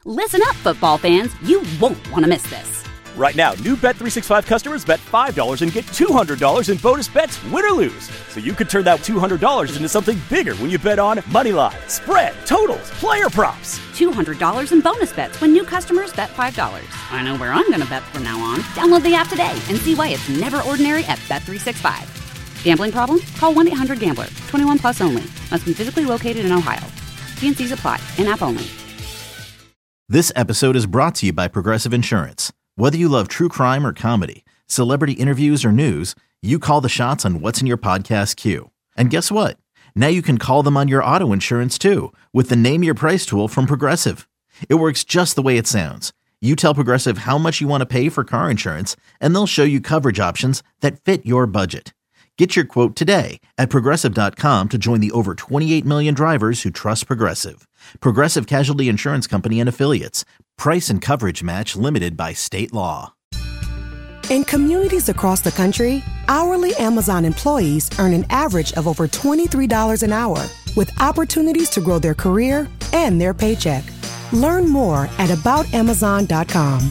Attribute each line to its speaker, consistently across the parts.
Speaker 1: Listen up, football fans. You won't want to miss this.
Speaker 2: Right now, new Bet365 customers bet $5 and get $200 in bonus bets, win or lose. So you could turn that $200 into something bigger when you bet on money line, spread, totals, player props.
Speaker 1: $200 in bonus bets when new customers bet $5. I know where I'm going to bet from now on. Download the app today and see why it's never ordinary at Bet365. Gambling problem? Call 1-800-GAMBLER. 21 plus only. Must be physically located in Ohio. T&Cs apply. In-app only.
Speaker 3: This episode is brought to you by Progressive Insurance. Whether you love true crime or comedy, celebrity interviews or news, you call the shots on what's in your podcast queue. And guess what? Now you can call them on your auto insurance too with the Name Your Price tool from Progressive. It works just the way it sounds. You tell Progressive how much you want to pay for car insurance, and they'll show you coverage options that fit your budget. Get your quote today at Progressive.com to join the over 28 million drivers who trust Progressive. Progressive Casualty Insurance Company and Affiliates. Price and coverage match limited by state law.
Speaker 4: In communities across the country, hourly Amazon employees earn an average of over $23 an hour, with opportunities to grow their career and their paycheck. Learn more at aboutamazon.com.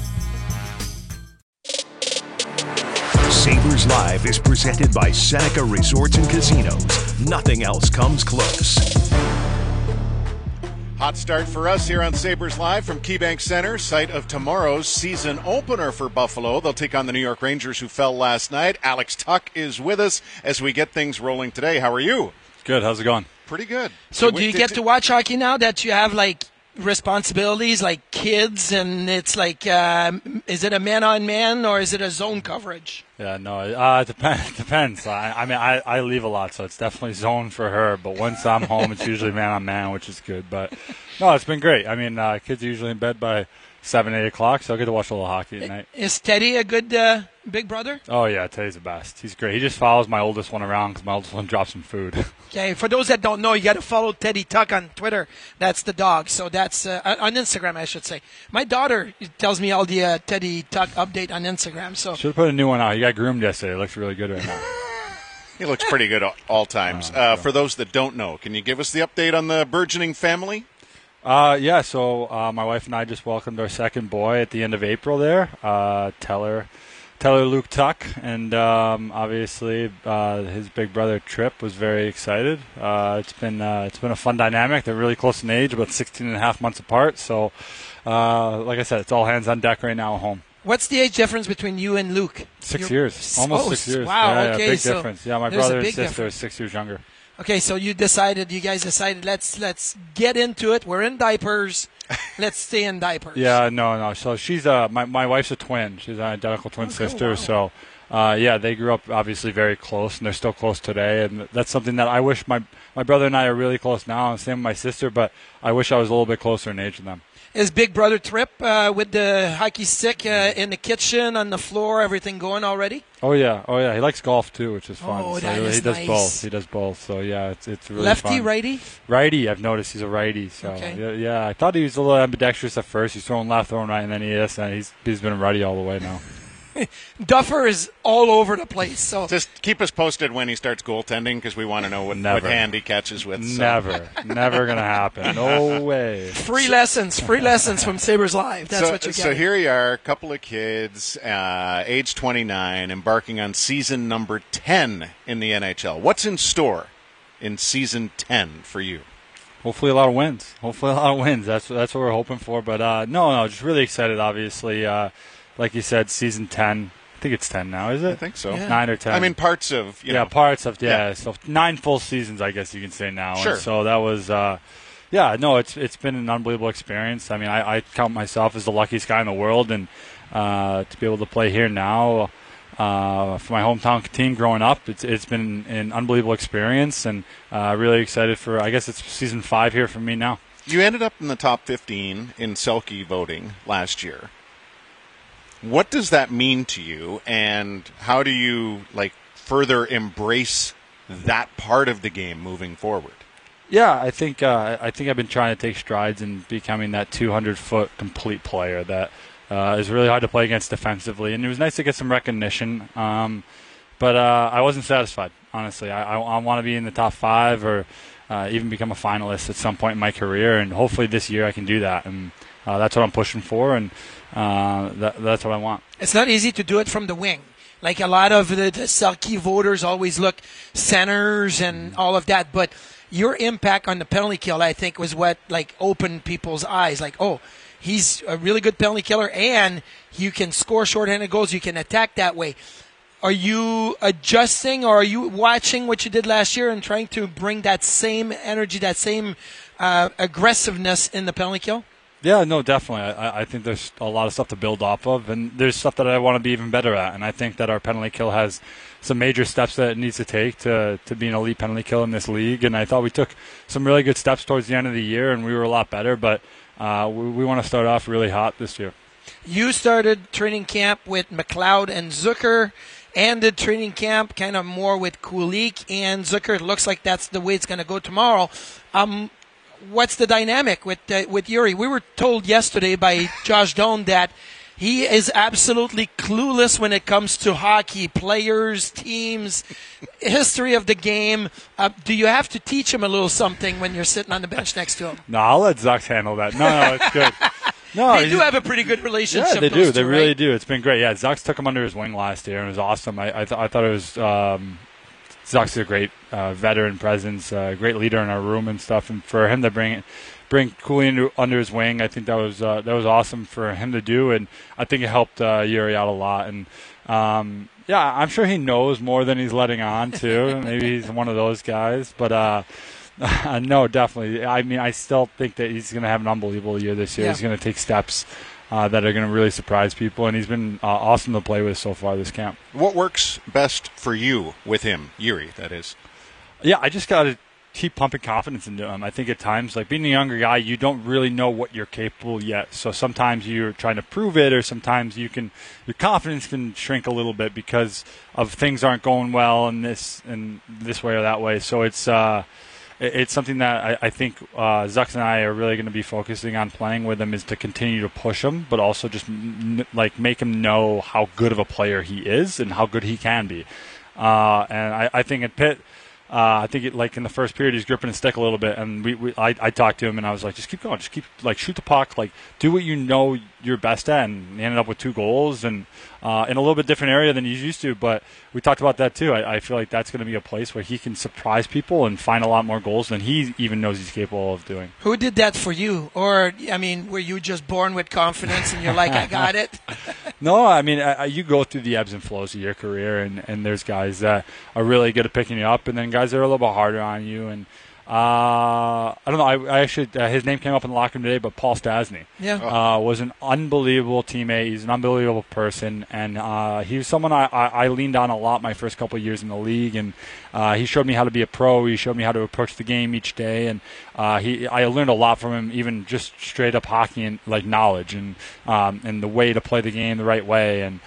Speaker 5: Sabres Live is presented by Seneca Resorts and Casinos. Nothing else comes close.
Speaker 6: Hot start for us here on Sabres Live from KeyBank Center, site of tomorrow's season opener for Buffalo. They'll take on the New York Rangers, who fell last night. Alex Tuck is with us as we get things rolling today. How are you?
Speaker 7: Good. How's it going?
Speaker 6: Pretty good.
Speaker 8: So do you get to watch hockey now that you have, like, responsibilities like kids, and it's like, is it a man-on-man or is it a zone coverage?
Speaker 7: Yeah, no, it depends. I leave a lot, so it's definitely zone for her. But once I'm home, it's usually man-on-man, which is good. But, no, it's been great. I mean, kids are usually in bed by 7, 8 o'clock, so I get to watch a little hockey at night.
Speaker 8: Is Teddy a good big brother?
Speaker 7: Oh, yeah, Teddy's the best. He's great. He just follows my oldest one around because my oldest one drops some food.
Speaker 8: Okay, for those that don't know, you got to follow Teddy Tuck on Twitter. That's the dog. So that's on Instagram, I should say. My daughter tells me all the Teddy Tuck update on Instagram. So
Speaker 7: should have put a new one out. He got groomed yesterday. It looks really good right now.
Speaker 6: He looks pretty good all times. For those that don't know, can you give us the update on the burgeoning family?
Speaker 7: Yeah, so my wife and I just welcomed our second boy at the end of April there, Teller Luke Tuck, and obviously his big brother Tripp was very excited. It's been a fun dynamic. They're really close in age, about 16 and a half months apart. So, like I said, it's all hands on deck right now at home.
Speaker 8: What's the age difference between you and Luke?
Speaker 7: 6 years, almost 6 years.
Speaker 8: Wow,
Speaker 7: yeah,
Speaker 8: okay,
Speaker 7: big
Speaker 8: so
Speaker 7: difference. Yeah, my brother and sister are 6 years younger.
Speaker 8: Okay, so you guys decided, let's get into it. We're in diapers. Let's stay in diapers.
Speaker 7: Yeah, no. So she's my wife's a twin. She's an identical twin sister.
Speaker 8: Wow.
Speaker 7: So they grew up obviously very close, and they're still close today. And that's something that I wish my brother and I are really close now. And same with my sister, but I wish I was a little bit closer in age than them.
Speaker 8: Is Big Brother Tripp with the hockey stick in the kitchen, on the floor, everything going already?
Speaker 7: Oh yeah. He likes golf too, which is fun.
Speaker 8: Oh,
Speaker 7: so
Speaker 8: that is nice.
Speaker 7: He does both. So yeah, it's really
Speaker 8: lefty,
Speaker 7: fun.
Speaker 8: righty?
Speaker 7: Righty. I've noticed he's a righty. So
Speaker 8: okay.
Speaker 7: yeah. I thought he was a little ambidextrous at first. He's throwing left, throwing right, and then he's been a righty all the way now.
Speaker 8: Duffer is all over the place. So
Speaker 6: just keep us posted when he starts goaltending, because we want to know what hand he catches with. So.
Speaker 7: Never gonna happen. No way.
Speaker 8: Free lessons from Sabres Live. That's what you get.
Speaker 6: So here you are, a couple of kids, age 29, embarking on season number 10 in the NHL. What's in store in season 10 for you?
Speaker 7: Hopefully a lot of wins. That's what we're hoping for. But no, just really excited. Obviously. Like you said, season 10. I think it's 10 now, is it?
Speaker 6: I think so.
Speaker 8: Yeah.
Speaker 7: 9 or 10.
Speaker 6: I mean, parts of,
Speaker 7: parts of. So 9 full seasons, I guess you can say now.
Speaker 6: Sure.
Speaker 7: And so that was, it's been an unbelievable experience. I mean, I count myself as the luckiest guy in the world, and to be able to play here now for my hometown team growing up, it's been an unbelievable experience, and really excited for, I guess it's season 5 here for me now.
Speaker 6: You ended up in the top 15 in Selke voting last year. What does that mean to you, and how do you further embrace that part of the game moving forward?
Speaker 7: Yeah, I think I've been trying to take strides in becoming that 200-foot complete player that is really hard to play against defensively, and it was nice to get some recognition. But I wasn't satisfied, honestly. I want to be in the top 5 or even become a finalist at some point in my career. And hopefully this year I can do that. And that's what I'm pushing for, and that's what I want.
Speaker 8: It's not easy to do it from the wing. Like a lot of the Selke voters always look centers and all of that, but your impact on the penalty kill, I think, was what like opened people's eyes. Like, oh, he's a really good penalty killer, and you can score shorthanded goals. You can attack that way. Are you adjusting, or are you watching what you did last year and trying to bring that same energy, that same aggressiveness in the penalty kill?
Speaker 7: Yeah, no, definitely. I think there's a lot of stuff to build off of, and there's stuff that I want to be even better at. And I think that our penalty kill has some major steps that it needs to take to be an elite penalty kill in this league. And I thought we took some really good steps towards the end of the year, and we were a lot better. But we want to start off really hot this year.
Speaker 8: You started training camp with McLeod and Zucker, and the training camp kind of more with Kulik and Zucker. It looks like that's the way it's going to go tomorrow. What's the dynamic with Yuri? We were told yesterday by Josh Doan that he is absolutely clueless when it comes to hockey, players, teams, history of the game. Do you have to teach him a little something when you're sitting on the bench next to him?
Speaker 7: No, I'll let Zucks handle that. No, it's good. No,
Speaker 8: they do have a pretty good relationship.
Speaker 7: Yeah, they do. They really
Speaker 8: right?
Speaker 7: do. It's been great. Yeah, Zucks took him under his wing last year, and it was awesome. I thought it was Zucks is a great veteran presence, great leader in our room and stuff. And for him to bring Cooley under his wing, I think that was awesome for him to do. And I think it helped Yuri out a lot. And yeah, I'm sure he knows more than he's letting on too. Maybe he's one of those guys, but. No, definitely. I mean, I still think that he's going to have an unbelievable year this year. Yeah. He's going to take steps that are going to really surprise people, and he's been awesome to play with so far this camp.
Speaker 6: What works best for you with him, Yuri, that is?
Speaker 7: Yeah, I just got to keep pumping confidence into him. I think at times, like being a younger guy, you don't really know what you're capable yet. So sometimes you're trying to prove it, or sometimes your confidence can shrink a little bit because of things aren't going well in this way or that way. So it's something that I think Zucks and I are really going to be focusing on playing with him, is to continue to push him, but also just make him know how good of a player he is and how good he can be. And I think at Pitt, I think in the first period he's gripping his stick a little bit, and I talked to him and I was like, just keep going, just keep shoot the puck, do what you know you're best at. And he ended up with 2 goals and in a little bit different area than he's used to, but we talked about that too. I feel like that's going to be a place where he can surprise people and find a lot more goals than he even knows he's capable of doing.
Speaker 8: Who did that for you? Or, I mean, were you just born with confidence and you're like, I got it?
Speaker 7: No, I mean, you go through the ebbs and flows of your career, and there's guys that are really good at picking you up, and then guys that are a little bit harder on you. And I don't know. I actually his name came up in the locker room today, but Paul Stastny was an unbelievable teammate. He's an unbelievable person, and he was someone I leaned on a lot my first couple of years in the league. And he showed me how to be a pro. He showed me how to approach the game each day, and I learned a lot from him, even just straight up hockey and knowledge and the way to play the game the right way. And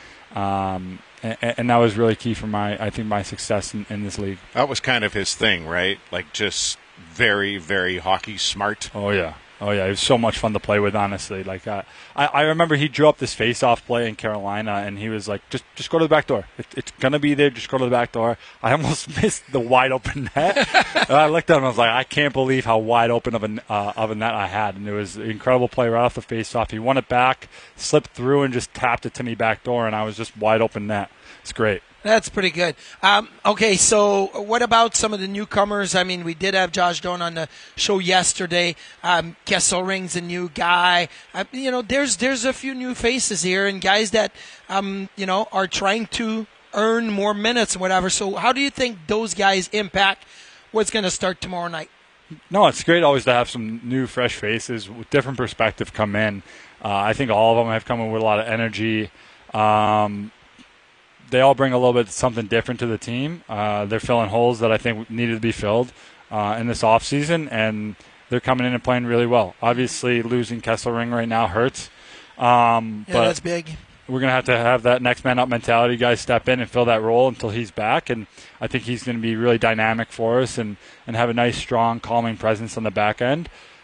Speaker 7: that was really key for my success in this league.
Speaker 6: That was kind of his thing, right? Just very, very hockey smart.
Speaker 7: Oh yeah. It was so much fun to play with, honestly. I remember he drew up this face-off play in Carolina, and he was like, just go to the back door. It's going to be there. Just go to the back door. I almost missed the wide-open net. And I looked at him and I was like, I can't believe how wide open of a net I had. And it was an incredible play right off the face-off. He won it back, slipped through, and just tapped it to me back door, and I was just wide-open net. It's great.
Speaker 8: That's pretty good. Okay, so what about some of the newcomers? I mean, we did have Josh Doan on the show yesterday. Kesselring's a new guy. There's a few new faces here and guys that, are trying to earn more minutes and whatever. So how do you think those guys impact what's going to start tomorrow night?
Speaker 7: No, it's great always to have some new, fresh faces with different perspective come in. I think all of them have come in with a lot of energy. They all bring a little bit something different to the team. They're filling holes that I think needed to be filled in this offseason, and they're coming in and playing really well. Obviously, losing Kesselring right now hurts. But
Speaker 8: that's big.
Speaker 7: We're going to have that next man up mentality. Guys step in and fill that role until he's back, and I think he's going to be really dynamic for us and have a nice, strong, calming presence on the back end.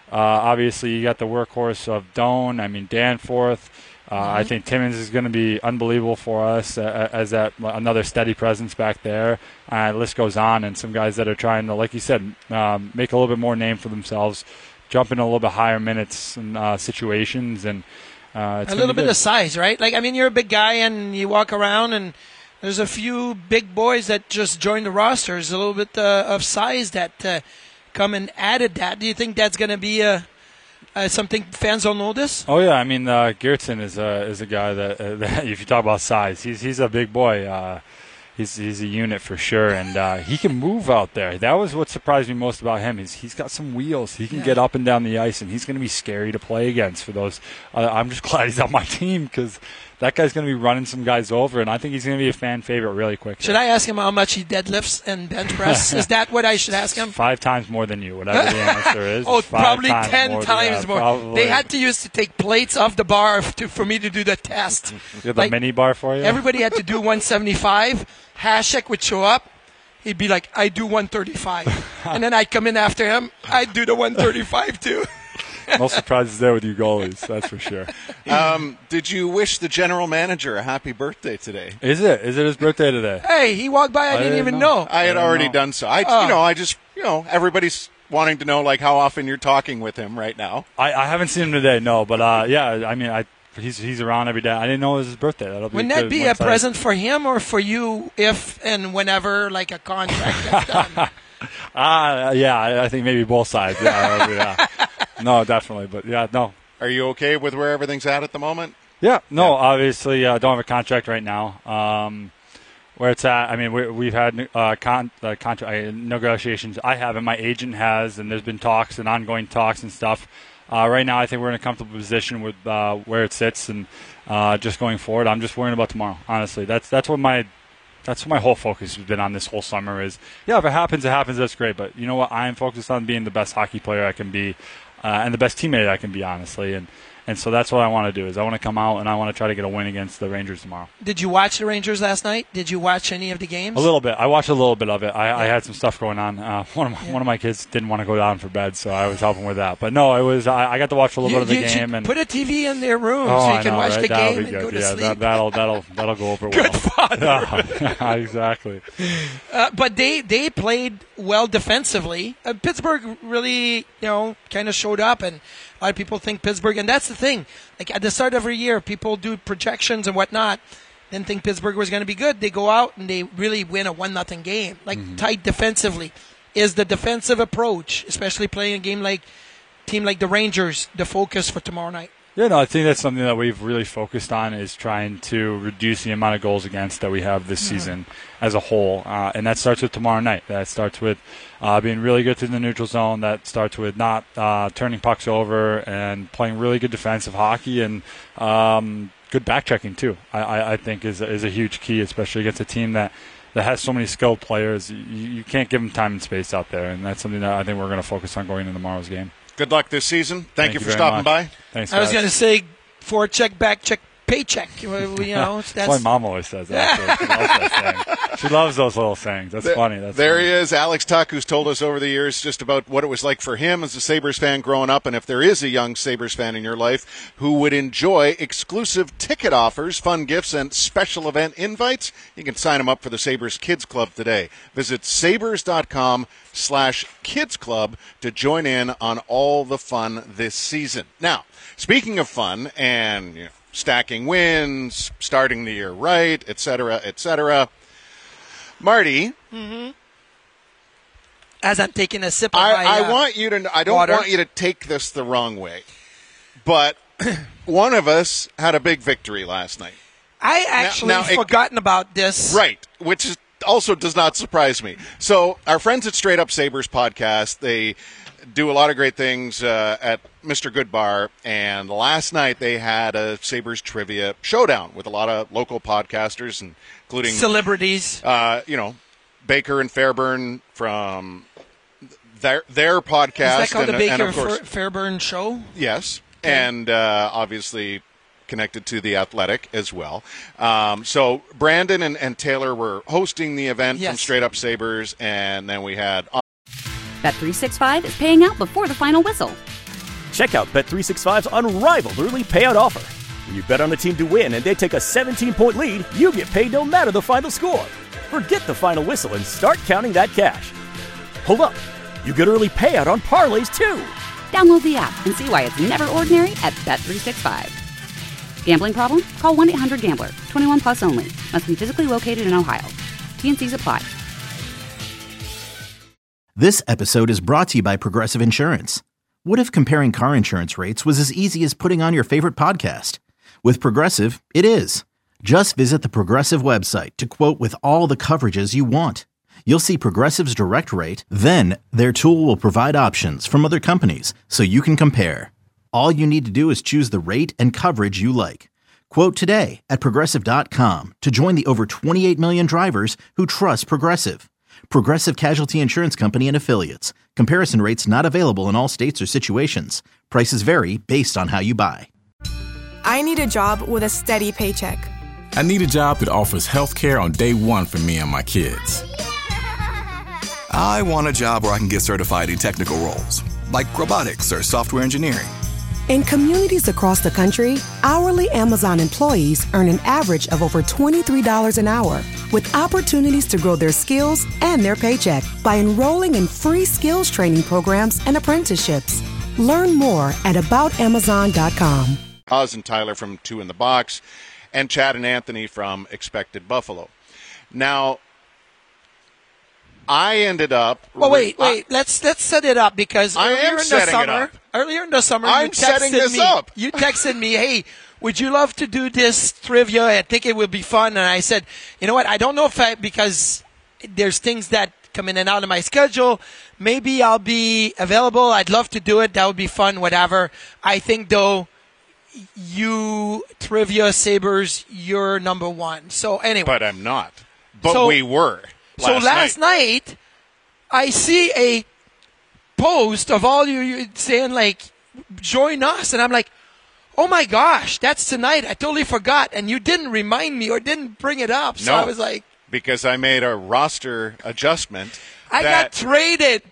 Speaker 7: Obviously, you got the workhorse of Doan. I mean, Danforth. I think Timmins is going to be unbelievable for us as that another steady presence back there. The list goes on, and some guys that are trying to, like you said, make a little bit more name for themselves, jump in a little bit higher minutes and situations, and it's
Speaker 8: a little bit of size, right? Like, I mean, you're a big guy, and you walk around, and there's a few big boys that just joined the roster. There's a little bit of size that come and added that. Do you think that's going to be something fans will notice?
Speaker 7: Oh yeah, I mean Geertsen is a guy that if you talk about size, he's a big boy. He's a unit for sure, and he can move out there. That was what surprised me most about him. Is he's got some wheels. He can get up and down the ice, and he's going to be scary to play against for those. I'm just glad he's on my team because that guy's going to be running some guys over, and I think he's going to be a fan favorite really quick.
Speaker 8: Should I ask him how much he deadlifts and bench press? Is that what I should ask him?
Speaker 7: 5 times more than you, whatever the answer is.
Speaker 8: Probably 10 times more.
Speaker 7: Probably.
Speaker 8: They had to use to take plates off the bar for me to do the test.
Speaker 7: You have the mini bar for you?
Speaker 8: Everybody had to do 175. Hasek would show up. He'd be like, I do 135. And then I'd come in after him. I'd do the 135 too.
Speaker 7: No surprises there with you goalies, that's for sure.
Speaker 6: Did you wish the general manager a happy birthday today?
Speaker 7: Is it his birthday today?
Speaker 8: Hey, he walked by. I didn't even know.
Speaker 6: I had already done so. Everybody's wanting to know like how often you're talking with him right now.
Speaker 7: I haven't seen him today, no, but yeah, I mean, he's around every day. I didn't know it was his birthday.
Speaker 8: Wouldn't that be a present for him or for you if and whenever like a contract gets done?
Speaker 7: Yeah, I think maybe both sides. Yeah. No, definitely, but yeah, no.
Speaker 6: Are you okay with where everything's at the moment?
Speaker 7: Yeah, no, obviously, don't have a contract right now. Where it's at, I mean, we've had contract negotiations. I haven't, my agent has, and there's been talks and ongoing talks and stuff. Right now, I think we're in a comfortable position with where it sits, and just going forward, I'm just worrying about tomorrow. Honestly, that's what my whole focus has been on this whole summer. Is if it happens, that's great. But you know what? I'm focused on being the best hockey player I can be, and the best teammate I can be, honestly. And so that's what I want to do. Is I want to come out and I want to try to get a win against the Rangers tomorrow.
Speaker 8: Did you watch the Rangers last night? Did you watch any of the games?
Speaker 7: A little bit. I watched a little bit of it. I had some stuff going on. One of my kids didn't want to go down for bed, so I was helping with that. But no, it was. I got to watch a little bit of the game. And
Speaker 8: put a TV in their room so you can watch the game and go to sleep.
Speaker 7: That'll go over well.
Speaker 8: Good father.
Speaker 7: Exactly.
Speaker 8: But they played well defensively. Pittsburgh really, kind of showed up, and a lot of people think Pittsburgh, and that's the thing. Like at the start of every year, people do projections and whatnot, didn't think Pittsburgh was going to be good. They go out and they really win a 1-0 game, tight defensively. Is the defensive approach, especially playing a team like the Rangers, the focus for tomorrow night?
Speaker 7: Yeah, no, I think that's something that we've really focused on is trying to reduce the amount of goals against that we have this season as a whole. And that starts with tomorrow night. That starts with being really good through the neutral zone. That starts with not turning pucks over and playing really good defensive hockey and good backchecking, too, I think is a huge key, especially against a team that has so many skilled players. You can't give them time and space out there, and that's something that I think we're going to focus on going into tomorrow's game.
Speaker 6: Good luck this season. Thank you for stopping by.
Speaker 7: Thanks,
Speaker 8: I was going to say forecheck, backcheck, paycheck. That's
Speaker 7: my mom always says that. She loves that saying. She loves those little sayings. That's funny.
Speaker 6: There he is, Alex Tuch, who's told us over the years just about what it was like for him as a Sabres fan growing up, and if there is a young Sabres fan in your life who would enjoy exclusive ticket offers, fun gifts, and special event invites, you can sign him up for the Sabres Kids Club today. Visit sabres.com/Kids Club to join in on all the fun this season. Now, speaking of fun and stacking wins, starting the year right, etc., Marty.
Speaker 8: As I'm taking a sip of
Speaker 6: I want you to. I don't want you to take this the wrong way, but one of us had a big victory last night.
Speaker 8: I actually forgotten about this.
Speaker 6: Right, which also does not surprise me. So our friends at Straight Up Sabres podcast, they do a lot of great things at Mr. Good Bar, and last night they had a Sabres trivia showdown with a lot of local podcasters, including
Speaker 8: celebrities.
Speaker 6: Baker and Fairburn from their podcast.
Speaker 8: Is that called the Baker
Speaker 6: and of course,
Speaker 8: Fairburn Show?
Speaker 6: Yes, okay. And obviously connected to The Athletic as well. So Brandon and Taylor were hosting the event from Straight Up Sabres, and then we had...
Speaker 1: Bet365 is paying out before the final whistle.
Speaker 2: Check out Bet365's unrivaled early payout offer. When you bet on a team to win and they take a 17-point lead, you get paid no matter the final score. Forget the final whistle and start counting that cash. Hold up. You get early payout on parlays, too.
Speaker 1: Download the app and see why it's never ordinary at Bet365. Gambling problem? Call 1-800-GAMBLER. 21 plus only. Must be physically located in Ohio. T&Cs apply.
Speaker 3: This episode is brought to you by Progressive Insurance. What if comparing car insurance rates was as easy as putting on your favorite podcast? With Progressive, it is. Just visit the Progressive website to quote with all the coverages you want. You'll see Progressive's direct rate, then their tool will provide options from other companies so you can compare. All you need to do is choose the rate and coverage you like. Quote today at Progressive.com to join the over 28 million drivers who trust Progressive. Progressive Casualty Insurance Company and Affiliates. Comparison rates not available in all states or situations. Prices vary based on how you buy.
Speaker 9: I need a job with a steady paycheck.
Speaker 10: I need a job that offers health care on day one for me and my kids.
Speaker 11: I want a job where I can get certified in technical roles, like robotics or software engineering.
Speaker 4: In communities across the country, hourly Amazon employees earn an average of over $23 an hour, with opportunities to grow their skills and their paycheck by enrolling in free skills training programs and apprenticeships. Learn more at aboutamazon.com.
Speaker 6: Oz and Tyler from Two in the Box, and Chad and Anthony from Expected Buffalo. Now, I ended up.
Speaker 8: Well, wait. Let's set it up because earlier in the summer,
Speaker 6: I'm setting this up.
Speaker 8: You texted me, "Hey, would you love to do this trivia? I think it would be fun." And I said, "You know what? I don't know because there's things that come in and out of my schedule. Maybe I'll be available. I'd love to do it. That would be fun. Whatever. I think though." You trivia Sabres, you're number one. So anyway,
Speaker 6: but I'm not. But we were.
Speaker 8: Last night, I see a post of all you saying like, join us, and I'm like, oh my gosh, that's tonight. I totally forgot, and you didn't remind me or didn't bring it up. So I was like,
Speaker 6: because I made a roster adjustment.
Speaker 8: I got traded.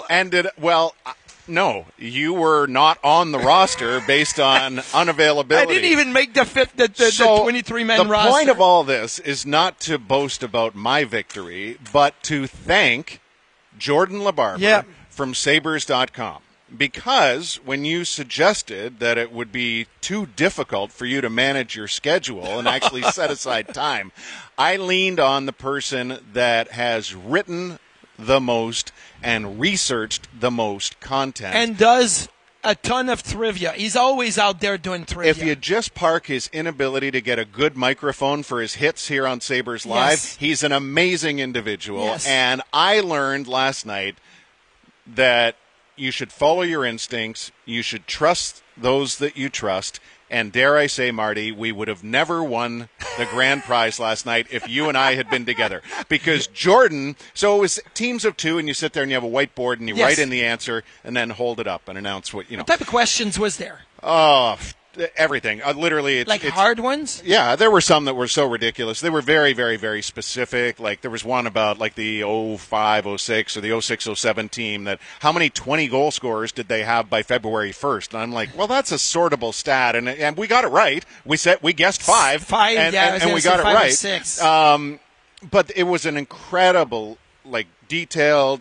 Speaker 6: No, you were not on the roster based on unavailability.
Speaker 8: I didn't even make the 23-man roster.
Speaker 6: The point of all this is not to boast about my victory, but to thank Jordan LaBarber from Sabres.com. Because when you suggested that it would be too difficult for you to manage your schedule and actually set aside time, I leaned on the person that has written the most and researched the most content.
Speaker 8: And does a ton of trivia. He's always out there doing trivia.
Speaker 6: If you just park his inability to get a good microphone for his hits here on Sabres Live, he's an amazing individual. Yes. And I learned last night that you should follow your instincts, you should trust those that you trust, and dare I say, Marty, we would have never won the grand prize last night if you and I had been together. Because Jordan, so it was teams of two, and you sit there and you have a whiteboard and you write in the answer and then hold it up and announce what,
Speaker 8: What type of questions was there?
Speaker 6: Oh, everything. Literally.
Speaker 8: It's hard ones?
Speaker 6: Yeah, there were some that were so ridiculous. They were very, very, very specific. Like there was one about like the 05-06 or the 06-07 team that how many 20-goal scorers did they have by February 1st? And I'm like, well, that's a sortable stat. And we got it right. We guessed five. And we got it right.
Speaker 8: 6.
Speaker 6: But it was an incredible, detailed,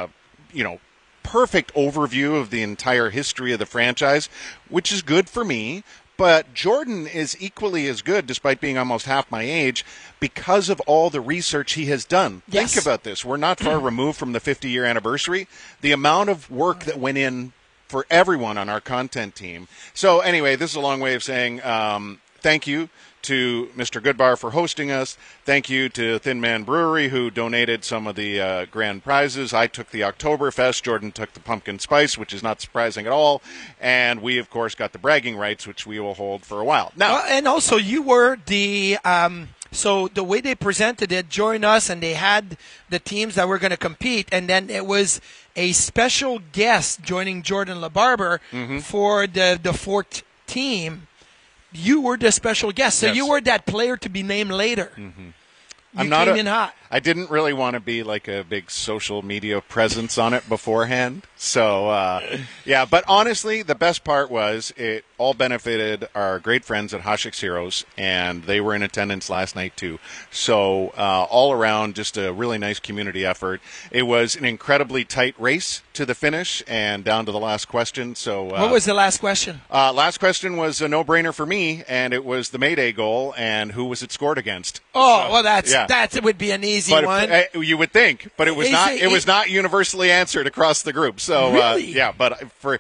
Speaker 6: perfect overview of the entire history of the franchise, which is good for me. But Jordan is equally as good, despite being almost half my age, because of all the research he has done.
Speaker 8: Yes.
Speaker 6: Think about this. We're not far removed from the 50-year anniversary. The amount of work that went in for everyone on our content team. So anyway, this is a long way of saying thank you to Mr. Goodbar for hosting us. Thank you to Thin Man Brewery, who donated some of the grand prizes. I took the Oktoberfest. Jordan took the Pumpkin Spice, which is not surprising at all. And we, of course, got the bragging rights, which we will hold for a while. Now,
Speaker 8: and also, you were the so the way they presented it, join us, and they had the teams that were going to compete, and then it was a special guest joining Jordan LaBarber for the fourth team. You were the special guest, so you were that player to be named later. You came in hot.
Speaker 6: I didn't really want to be like a big social media presence on it beforehand. So, yeah, but honestly, the best part was it all benefited our great friends at Hasik's Heroes, and they were in attendance last night too. So, all around, just a really nice community effort. It was an incredibly tight race to the finish and down to the last question. So,
Speaker 8: what was the last question?
Speaker 6: Last question was a no-brainer for me, and it was the Mayday goal and who was it scored against.
Speaker 8: Oh, well, that would be an easy one.
Speaker 6: You would think, but it was not. It was not universally answered across the group. So
Speaker 8: really?
Speaker 6: Yeah, but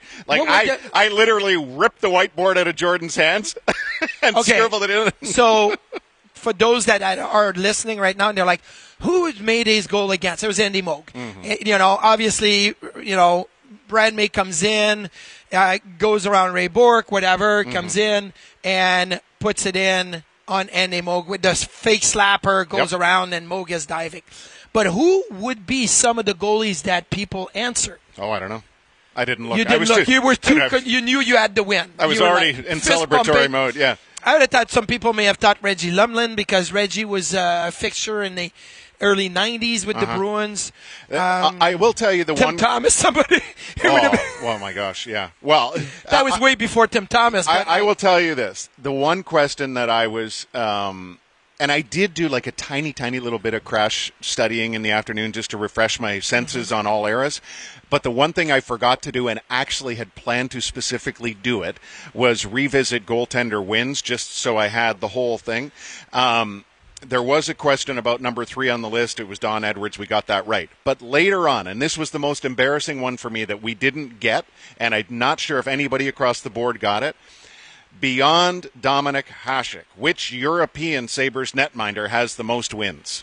Speaker 6: I literally ripped the whiteboard out of Jordan's hands and scribbled it in.
Speaker 8: So for those that are listening right now, and they're like, "Who is Mayday's goal against?" It was Andy Moog. Mm-hmm. Obviously, Brad May comes in, goes around Ray Bourque, whatever, comes in and puts it in on Andy Moog with the fake slapper, goes around, and Moog is diving. But who would be some of the goalies that people answered?
Speaker 6: Oh, I don't know. I didn't look.
Speaker 8: You didn't look. You knew you had to win.
Speaker 6: I was already in celebratory mode, yeah.
Speaker 8: I would have thought some people may have thought Reggie Lumlin because Reggie was a fixture in the early 90s with the Bruins.
Speaker 6: I will tell you
Speaker 8: Tim Thomas, somebody.
Speaker 6: Oh my gosh, yeah. Well,
Speaker 8: that was way before Tim Thomas.
Speaker 6: I will tell you this. The one question that I was, and I did do like a tiny little bit of crash studying in the afternoon just to refresh my senses on all eras. But the one thing I forgot to do and actually had planned to specifically do it was revisit goaltender wins just so I had the whole thing. There was a question about number 3 on the list. It was Don Edwards. We got that right. But later on, and this was the most embarrassing one for me that we didn't get, and I'm not sure if anybody across the board got it. Beyond Dominik Hasek, which European Sabres netminder has the most wins?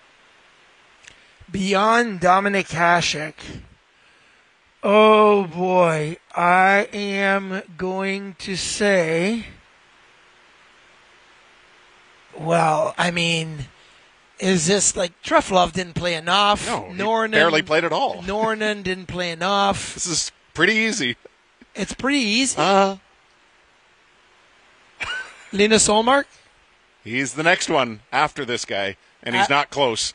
Speaker 8: Beyond Dominik Hasek. Oh, boy. I am going to say... Well, I mean, is this like Trefilov didn't play enough?
Speaker 6: No, Nornan barely played at all.
Speaker 8: Nornan didn't play enough.
Speaker 6: This is pretty easy.
Speaker 8: It's pretty easy. Linus Ullmark?
Speaker 6: He's the next one after this guy, and he's not close.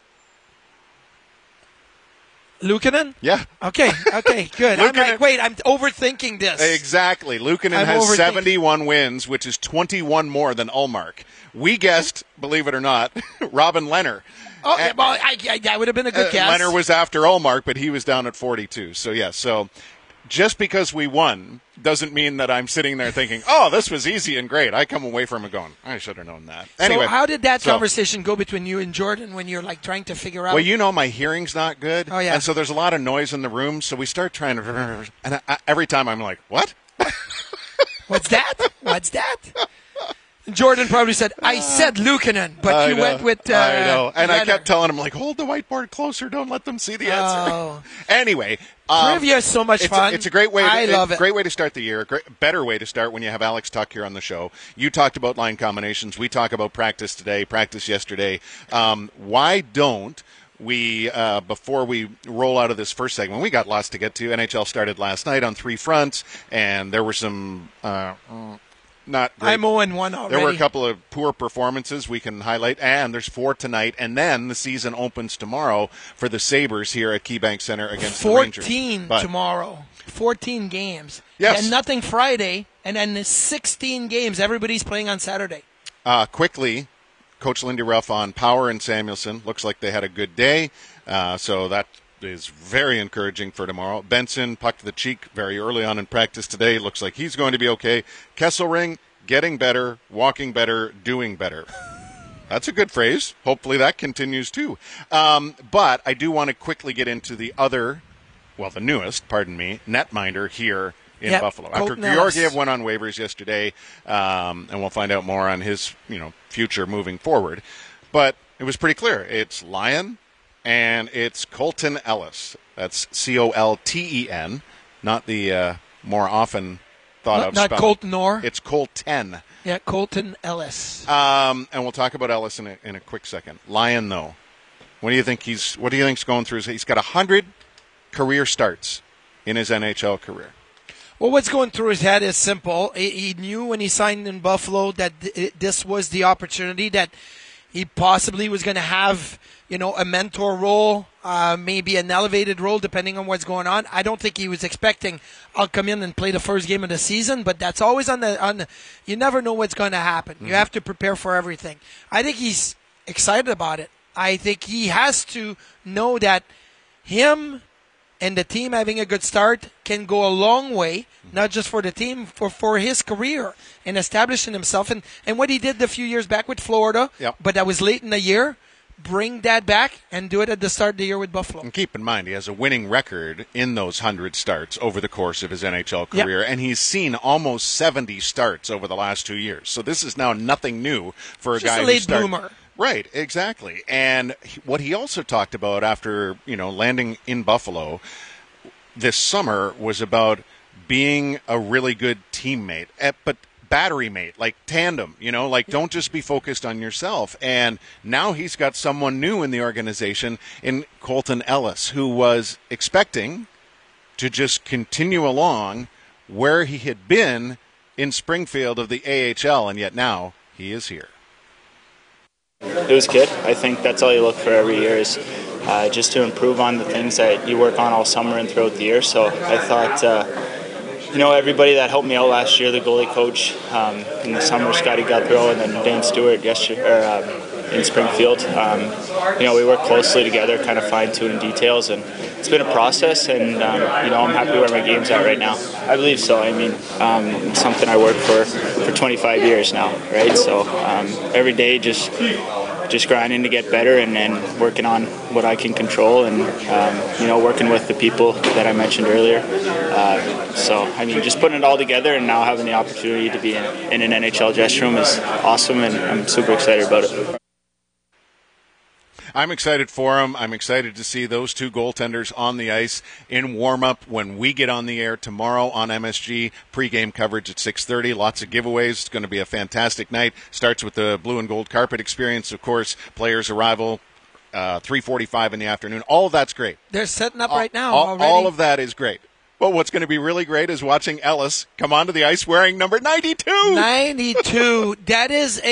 Speaker 8: Luukkonen?
Speaker 6: Yeah.
Speaker 8: Okay, good. I'm like, wait, I'm overthinking this.
Speaker 6: Exactly. Luukkonen has 71 wins, which is 21 more than Ullmark. We guessed, believe it or not, Robin Lehner.
Speaker 8: Oh, well, that would have been a good guess.
Speaker 6: Lehner was after Ullmark, but he was down at 42. So, yeah, just because we won doesn't mean that I'm sitting there thinking, oh, this was easy and great. I come away from it going, I should have known that. Anyway,
Speaker 8: so how did that conversation go between you and Jordan when you're like trying to figure out?
Speaker 6: Well, my hearing's not good.
Speaker 8: Oh, yeah.
Speaker 6: And so there's a lot of noise in the room. So we start trying to, and every time I'm like, what?
Speaker 8: What's that? Jordan probably said, I said Luukkonen, but you went with
Speaker 6: I know. And
Speaker 8: Lehner.
Speaker 6: I kept telling him, like, hold the whiteboard closer. Don't let them see the answer. Anyway.
Speaker 8: Trivia is so much fun.
Speaker 6: It's a great way.
Speaker 8: I love it.
Speaker 6: Great way to start the year. Better way to start when you have Alex Tuck here on the show. You talked about line combinations. We talk about practice today, practice yesterday. Why don't we, before we roll out of this first segment, we got lots to get to. NHL started last night on 3 fronts, and there were some not great.
Speaker 8: I'm 0-1 already.
Speaker 6: There were a couple of poor performances we can highlight, and there's 4 tonight, and then the season opens tomorrow for the Sabres here at KeyBank Center against the Rangers.
Speaker 8: 14 tomorrow. 14 games.
Speaker 6: Yes.
Speaker 8: And nothing Friday, and then the 16 games. Everybody's playing on Saturday.
Speaker 6: Quickly, Coach Lindy Ruff on Power and Samuelson. Looks like they had a good day, so that is very encouraging for tomorrow. Benson, puck to the cheek very early on in practice today. Looks like he's going to be okay. Kesselring, getting better, walking better, doing better. That's a good phrase. Hopefully that continues too. But I do want to quickly get into the newest, netminder here in Buffalo. After Georgiev went on waivers yesterday, and we'll find out more on his future moving forward. But it was pretty clear. It's Lyon, and it's Colton Ellis. That's Colten, not the more often thought of spelling.
Speaker 8: Not Colton Orr.
Speaker 6: It's Colten.
Speaker 8: Yeah, Colton Ellis.
Speaker 6: And we'll talk about Ellis in a quick second. Lyon, though, what do you think he's going through? He's got 100 career starts in his NHL career.
Speaker 8: Well, what's going through his head is simple. He knew when he signed in Buffalo that this was the opportunity that He possibly was going to have, a mentor role, maybe an elevated role, depending on what's going on. I don't think he was expecting, I'll come in and play the first game of the season, but that's always on you never know what's going to happen. You have to prepare for everything. I think he's excited about it. I think he has to know that him and the team having a good start can go a long way, not just for the team, for his career and establishing himself. And what he did a few years back with Florida, but that was late in the year, bring that back and do it at the start of the year with Buffalo.
Speaker 6: And keep in mind, he has a winning record in those 100 starts over the course of his NHL career, and he's seen almost 70 starts over the last 2 years. So this is now nothing new for a guy who's
Speaker 8: late bloomer.
Speaker 6: Right, exactly. And what he also talked about after, landing in Buffalo this summer was about being a really good teammate, but battery mate, like tandem, don't just be focused on yourself. And now he's got someone new in the organization in Colton Ellis, who was expecting to just continue along where he had been in Springfield of the AHL, and yet now he is here.
Speaker 12: It was good. I think that's all you look for every year is just to improve on the things that you work on all summer and throughout the year. So I thought, everybody that helped me out last year, the goalie coach in the summer, Scotty Guthrow, and then Dane Stewart in Springfield. We worked closely together, kind of fine-tuning details, and it's been a process, and I'm happy where my game's at right now. I believe so. I mean, it's something I worked for 25 years now, right? So every day just grinding to get better and working on what I can control and, working with the people that I mentioned earlier. Just putting it all together and now having the opportunity to be in an NHL dressing room is awesome, and I'm super excited about it.
Speaker 6: I'm excited for him. I'm excited to see those two goaltenders on the ice in warm-up when we get on the air tomorrow on MSG. Pre-game coverage at 6:30. Lots of giveaways. It's going to be a fantastic night. Starts with the blue and gold carpet experience, of course. Players' arrival, 3:45 in the afternoon. All of that's great.
Speaker 8: They're setting up right now already.
Speaker 6: All of that is great. But what's going to be really great is watching Ellis come onto the ice wearing number 92.
Speaker 8: 92. That is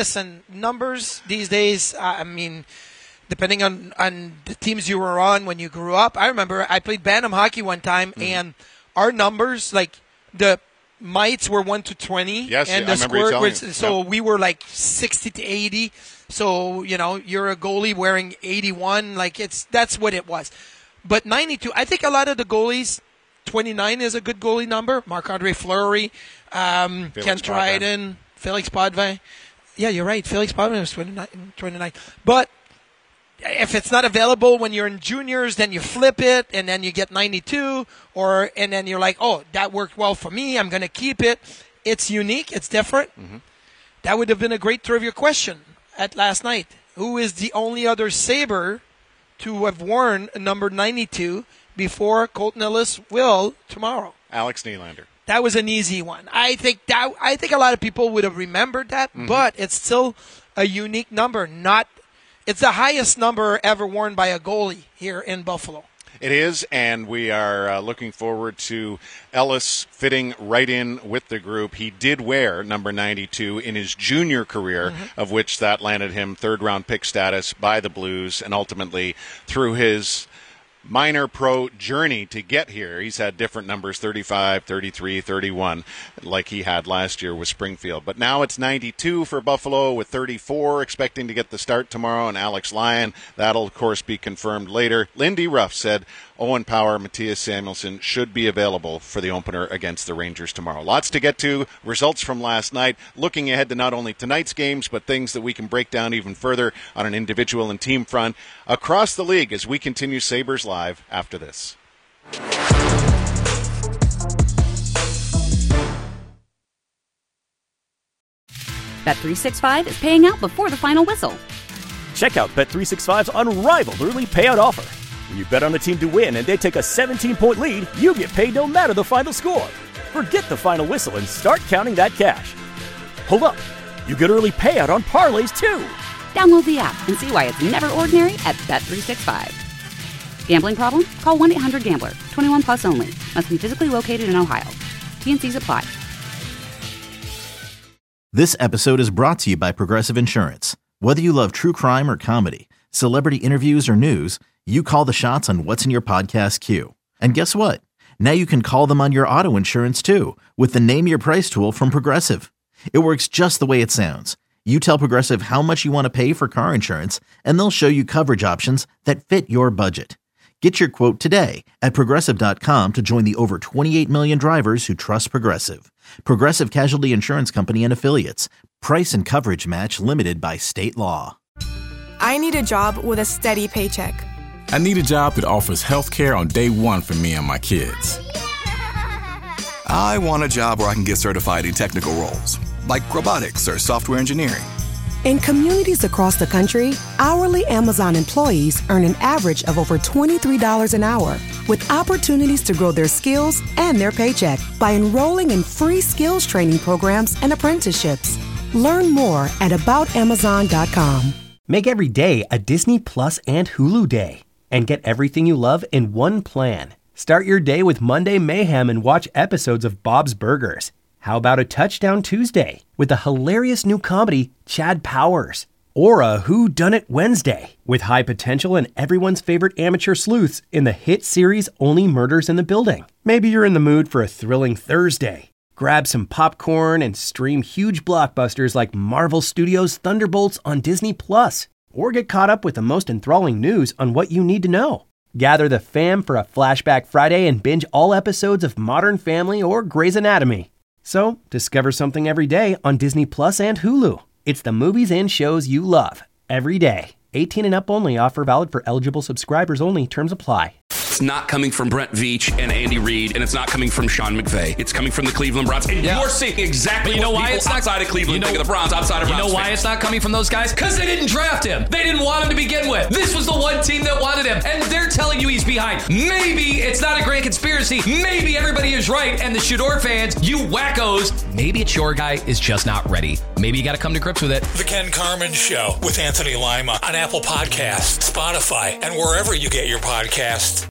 Speaker 8: numbers these days, depending on the teams you were on when you grew up. I remember I played Bantam hockey one time, and our numbers, like the mites were 1 to 20, and the squirt was we were like 60 to 80. So you're a goalie wearing 81, that's what it was. But 92, I think a lot of the goalies, 29 is a good goalie number. Marc-Andre Fleury, Ken Dryden, Felix Potvin. Yeah, you're right. Felix Potvin was 29. But if it's not available when you're in juniors, then you flip it, and then you get 92, and then you're like, oh, that worked well for me. I'm going to keep it. It's unique. It's different. Mm-hmm. That would have been a great trivia question at last night. Who is the only other Sabre to have worn number 92 before Colton Ellis will tomorrow?
Speaker 6: Alex Nylander.
Speaker 8: That was an easy one. I think a lot of people would have remembered that, but it's still a unique number. It's the highest number ever worn by a goalie here in Buffalo.
Speaker 6: It is, and we are looking forward to Ellis fitting right in with the group. He did wear number 92 in his junior career, of which that landed him third-round pick status by the Blues, and ultimately through his minor pro journey to get here, he's had different numbers, 35, 33, 31, like he had last year with Springfield. But now it's 92 for Buffalo with 34 expecting to get the start tomorrow, and Alex Lyon. That'll, of course, be confirmed later. Lindy Ruff said Owen Power, Matthias Samuelsson should be available for the opener against the Rangers tomorrow. Lots to get to. Results from last night. Looking ahead to not only tonight's games, but things that we can break down even further on an individual and team front across the league as we continue Sabres Live after this.
Speaker 1: Bet365 is paying out before the final whistle.
Speaker 2: Check out Bet365's unrivaled early payout offer. When you bet on a team to win and they take a 17-point lead, you get paid no matter the final score. Forget the final whistle and start counting that cash. Hold up. You get early payout on parlays, too.
Speaker 1: Download the app and see why it's never ordinary at Bet365. Gambling problem? Call 1-800-GAMBLER. 21 plus only. Must be physically located in Ohio. T&Cs apply.
Speaker 3: This episode is brought to you by Progressive Insurance. Whether you love true crime or comedy, celebrity interviews or news, you call the shots on what's in your podcast queue. And guess what? Now you can call them on your auto insurance too with the Name Your Price tool from Progressive. It works just the way it sounds. You tell Progressive how much you want to pay for car insurance, and they'll show you coverage options that fit your budget. Get your quote today at Progressive.com to join the over 28 million drivers who trust Progressive. Progressive Casualty Insurance Company and Affiliates. Price and coverage match limited by state law.
Speaker 9: I need a job with a steady paycheck.
Speaker 10: I need a job that offers health care on day one for me and my kids.
Speaker 11: I want a job where I can get certified in technical roles, like robotics or software engineering.
Speaker 4: In communities across the country, hourly Amazon employees earn an average of over $23 an hour, with opportunities to grow their skills and their paycheck by enrolling in free skills training programs and apprenticeships. Learn more at aboutamazon.com.
Speaker 13: Make every day a Disney Plus and Hulu day, and get everything you love in one plan. Start your day with Monday Mayhem and watch episodes of Bob's Burgers. How about a Touchdown Tuesday with the hilarious new comedy Chad Powers? Or a Who Done It Wednesday with high potential and everyone's favorite amateur sleuths in the hit series Only Murders in the Building. Maybe you're in the mood for a thrilling Thursday. Grab some popcorn and stream huge blockbusters like Marvel Studios' Thunderbolts on Disney+. Or get caught up with the most enthralling news on what you need to know. Gather the fam for a Flashback Friday and binge all episodes of Modern Family or Grey's Anatomy. So, discover something every day on Disney Plus and Hulu. It's the movies and shows you love, every day. 18 and up only. Offer valid for eligible subscribers only. Terms apply.
Speaker 14: It's not coming from Brent Veach and Andy Reid, and it's not coming from Sean McVay. It's coming from the Cleveland Browns. And you're seeing exactly what people outside of Cleveland think of the Browns, outside of Browns
Speaker 15: You know why
Speaker 14: fans.
Speaker 15: it's not coming from those guys? Because they didn't draft him. They didn't want him to begin with. This was the one team that wanted him, and they're telling you he's behind. Maybe it's not a grand conspiracy. Maybe everybody is right, and the Shador fans, you wackos, maybe it's your guy is just not ready. Maybe you got to come to grips with it.
Speaker 16: The Ken Carman Show with Anthony Lima on Apple Podcasts, Spotify, and wherever you get your podcasts.